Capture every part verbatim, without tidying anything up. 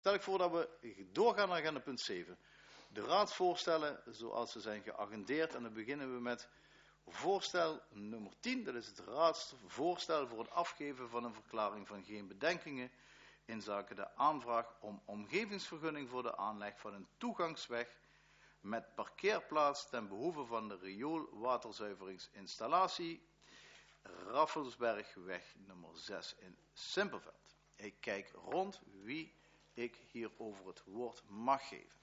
Stel ik voor dat we doorgaan naar agenda punt zeven. De raadsvoorstellen zoals ze zijn geagendeerd. En dan beginnen we met voorstel nummer tien. Dat is het raadsvoorstel voor het afgeven van een verklaring van geen bedenkingen inzake de aanvraag om omgevingsvergunning voor de aanleg van een toegangsweg met parkeerplaats ten behoeve van de rioolwaterzuiveringsinstallatie Raffelsbergweg nummer zes in Simpelveld. Ik kijk rond wie ik hierover het woord mag geven.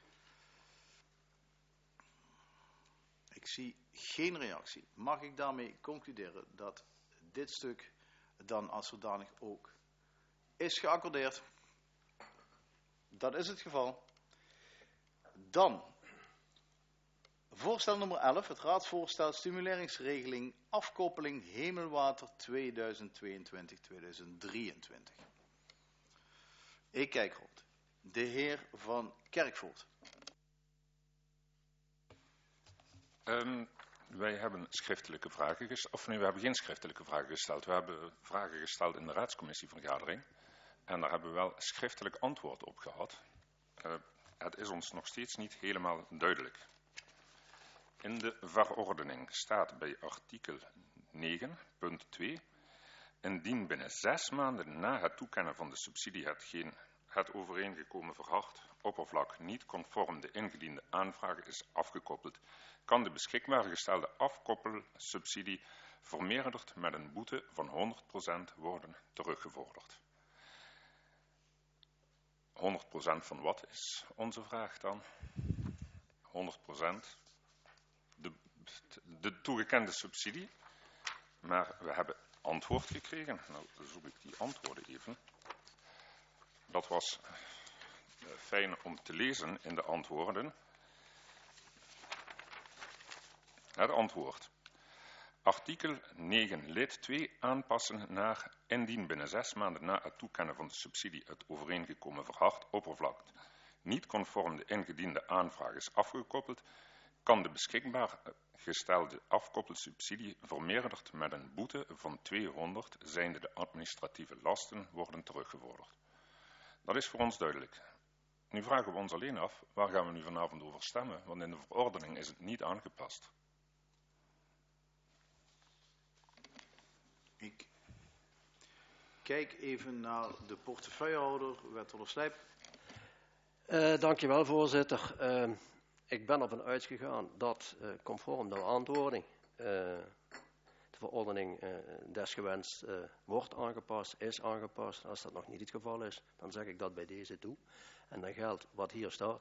Ik zie geen reactie. Mag ik daarmee concluderen dat dit stuk dan als zodanig ook is geaccordeerd? Dat is het geval. Dan voorstel nummer elf, het raadsvoorstel stimuleringsregeling afkoppeling hemelwater tweeduizend tweeëntwintig tot tweeduizend drieëntwintig. Ik kijk rond. De heer Van Kerkvoort. Um, wij hebben schriftelijke vragen gesteld, of nee, we hebben geen schriftelijke vragen gesteld. We hebben vragen gesteld in de raadscommissievergadering en daar hebben we wel schriftelijk antwoord op gehad. Uh, het is ons nog steeds niet helemaal duidelijk. In de verordening staat bij artikel negen punt twee, indien binnen zes maanden na het toekennen van de subsidie hetgeen het overeengekomen verhard oppervlak niet conform de ingediende aanvraag is afgekoppeld, kan de beschikbaar gestelde afkoppelsubsidie vermeerderd met een boete van honderd procent worden teruggevorderd. honderd procent van wat is onze vraag dan? honderd procent de, de toegekende subsidie, maar we hebben antwoord gekregen. Nou, dan zoek ik die antwoorden even. Dat was fijn om te lezen in de antwoorden. Het antwoord. Artikel negen lid twee aanpassen naar indien binnen zes maanden na het toekennen van de subsidie het overeengekomen verhard oppervlak niet conform de ingediende aanvraag is afgekoppeld, kan de beschikbaar gestelde afkoppelsubsidie vermeerderd met een boete van tweehonderd, zijnde de administratieve lasten worden teruggevorderd. Dat is voor ons duidelijk. Nu vragen we ons alleen af, waar gaan we nu vanavond over stemmen? Want in de verordening is het niet aangepast. Ik kijk even naar de portefeuillehouder, wethouder Slijp. Uh, dankjewel, voorzitter. Uh, ik ben ervan uitgegaan dat, uh, conform de beantwoording, uh, de verordening uh, desgewenst uh, wordt aangepast, is aangepast. Als dat nog niet het geval is, dan zeg ik dat bij deze toe. En dan geldt wat hier staat.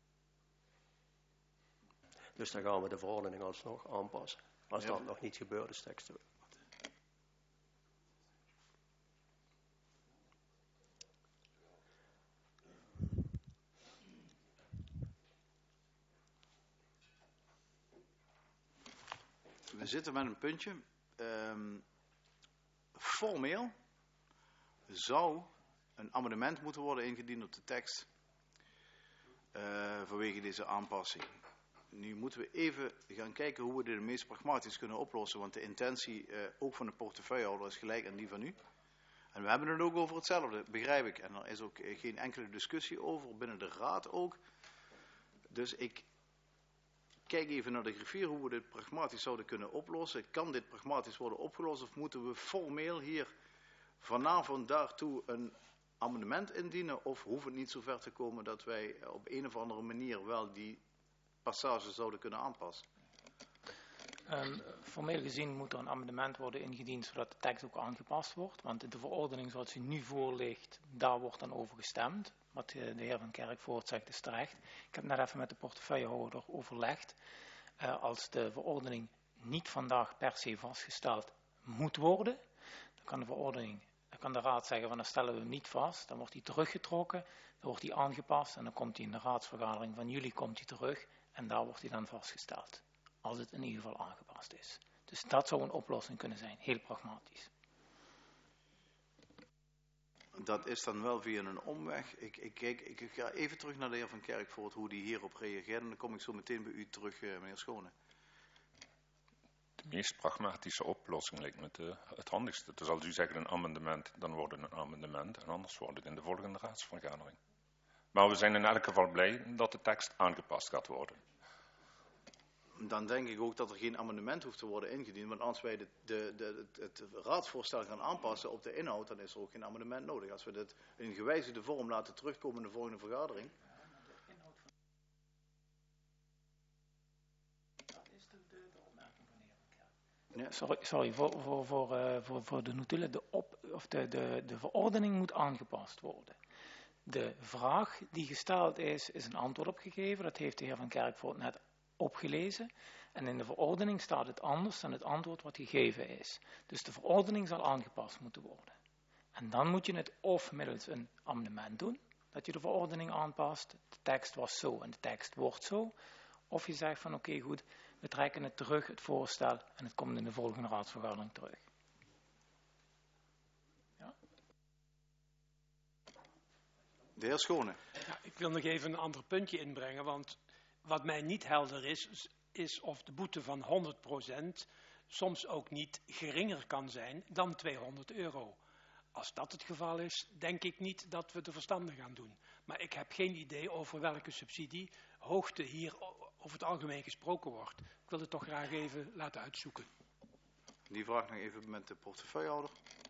Dus dan gaan we de verordening alsnog aanpassen. Als dat nog niet gebeurd is, teksten we. We zitten met een puntje. Um, formeel zou een amendement moeten worden ingediend op de tekst uh, vanwege deze aanpassing. Nu moeten we even gaan kijken hoe we dit het meest pragmatisch kunnen oplossen, want de intentie uh, ook van de portefeuillehouder is gelijk aan die van u. En we hebben het ook over hetzelfde, begrijp ik. En er is ook uh, geen enkele discussie over, binnen de raad ook. Dus ik kijk even naar de griffier hoe we dit pragmatisch zouden kunnen oplossen. Kan dit pragmatisch worden opgelost of moeten we formeel hier vanavond daartoe een amendement indienen? Of hoeft het niet zo ver te komen dat wij op een of andere manier wel die passage zouden kunnen aanpassen? Um, formeel gezien moet er een amendement worden ingediend zodat de tekst ook aangepast wordt. Want in de verordening zoals die nu voor ligt, daar wordt dan over gestemd. Wat de heer Van Kerkvoort zegt is terecht. Ik heb net even met de portefeuillehouder overlegd. Uh, als de verordening niet vandaag per se vastgesteld moet worden, dan kan de verordening, dan kan de raad zeggen van dan stellen we hem niet vast. Dan wordt hij teruggetrokken, dan wordt hij aangepast en dan komt hij in de raadsvergadering van juli komt hij terug en daar wordt hij dan vastgesteld. Als het in ieder geval aangepast is. Dus dat zou een oplossing kunnen zijn, heel pragmatisch. Dat is dan wel via een omweg. Ik, ik, kijk, ik ga even terug naar de heer Van Kerkvoort, hoe die hierop reageert. En dan kom ik zo meteen bij u terug, uh, meneer Schone. De meest pragmatische oplossing lijkt me te, het handigste. Dus als u zegt een amendement, dan wordt het een amendement. En anders wordt het in de volgende raadsvergadering. Maar we zijn in elk geval blij dat de tekst aangepast gaat worden. Dan denk ik ook dat er geen amendement hoeft te worden ingediend. Want als wij de, de, de, het, het raadsvoorstel gaan aanpassen op de inhoud, dan is er ook geen amendement nodig. Als we dit in gewijzigde vorm laten terugkomen in de volgende vergadering. Ja. Sorry, sorry voor, voor, voor, uh, voor, voor de notulen. De, op, of de, de, de verordening moet aangepast worden. De vraag die gesteld is, is een antwoord op gegeven. Dat heeft de heer Van Kerkvoort net opgelezen. En in de verordening staat het anders dan het antwoord wat gegeven is. Dus de verordening zal aangepast moeten worden. En dan moet je het of middels een amendement doen, dat je de verordening aanpast. De tekst was zo en de tekst wordt zo. Of je zegt van oké okay, goed, we trekken het terug, het voorstel, en het komt in de volgende raadsvergadering terug. Ja? De heer Schone. Ja, ik wil nog even een ander puntje inbrengen, want wat mij niet helder is, is of de boete van honderd procent soms ook niet geringer kan zijn dan tweehonderd euro. Als dat het geval is, denk ik niet dat we de verstande gaan doen. Maar ik heb geen idee over welke subsidiehoogte hier over het algemeen gesproken wordt. Ik wil het toch graag even laten uitzoeken. Die vraag nog even met de portefeuillehouder.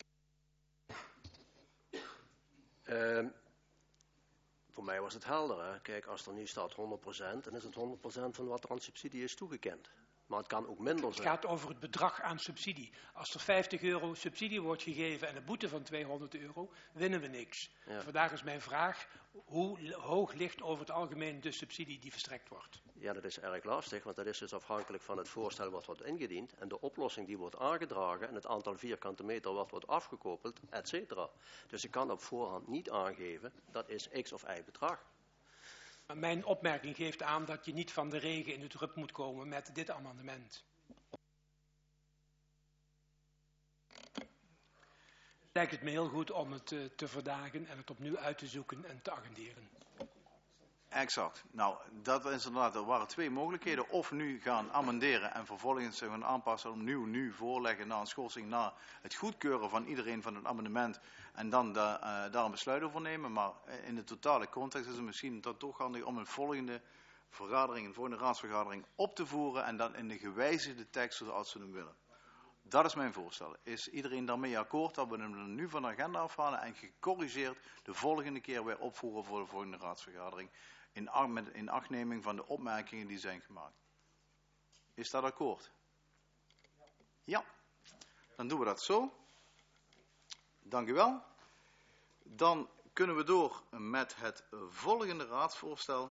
Uh, voor mij was het helder. Hè? Kijk, als er nu staat honderd procent, dan is het honderd procent van wat er aan subsidie is toegekend. Maar het kan ook minder zijn. Het gaat over het bedrag aan subsidie. Als er vijftig euro subsidie wordt gegeven en een boete van tweehonderd euro, winnen we niks. Ja. Vandaar is mijn vraag, hoe hoog ligt over het algemeen de subsidie die verstrekt wordt? Ja, dat is erg lastig, want dat is dus afhankelijk van het voorstel wat wordt ingediend en de oplossing die wordt aangedragen en het aantal vierkante meter wat wordt afgekoppeld, et cetera. Dus ik kan op voorhand niet aangeven, dat is x of y bedrag. Mijn opmerking geeft aan dat je niet van de regen in de drup moet komen met dit amendement. Lijkt het me heel goed om het uh, te verdagen en het opnieuw uit te zoeken en te agenderen. Exact. Nou, dat is inderdaad, er waren twee mogelijkheden. Of nu gaan amenderen en vervolgens gaan aanpassen, opnieuw nu voorleggen na een schorsing, na het goedkeuren van iedereen van het amendement en dan da, uh, daar een besluit over nemen. Maar in de totale context is het misschien dat toch handig om een volgende vergadering, een volgende raadsvergadering op te voeren en dan in de gewijzigde tekst zoals we hem willen. Dat is mijn voorstel. Is iedereen daarmee akkoord dat we hem nu van de agenda afhalen en gecorrigeerd de volgende keer weer opvoeren voor de volgende raadsvergadering? In, met, in achtneming van de opmerkingen die zijn gemaakt. Is dat akkoord? Ja. Dan doen we dat zo. Dank u wel. Dan kunnen we door met het volgende raadsvoorstel.